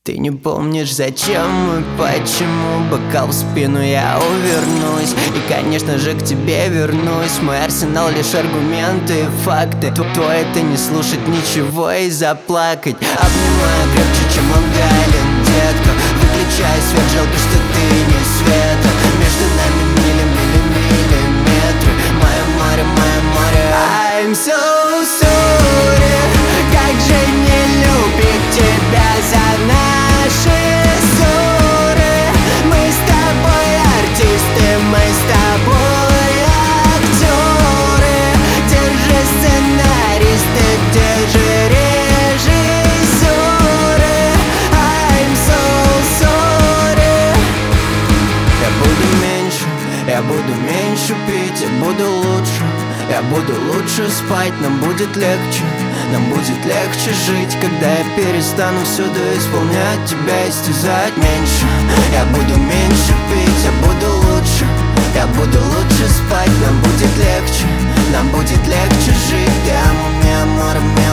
Ты не помнишь, зачем и почему. Бокал в спину, я увернусь. И, конечно же, к тебе вернусь. Мой арсенал лишь аргументы и факты. Твой это не слушать ничего и заплакать. Обнимаю крепче, чем он гален, детка. Выключай свет, жалко, что ты не света. Между нами миллиметры. Мое море, I'm so sorry. Как же не любить тебя за наши ссоры. Мы с тобой артисты, мы с тобой актеры. Где же сценаристы, где же режиссеры? I'm so sorry. Я буду меньше пить, я буду лучше. Я буду лучше спать, нам будет легче. Нам будет легче жить, когда я перестану всюду исполнять тебя, истязать меньше. Я буду меньше пить, я буду лучше. Я буду лучше спать, нам будет легче. Нам будет легче жить. Te amo, mi amor, mi amor.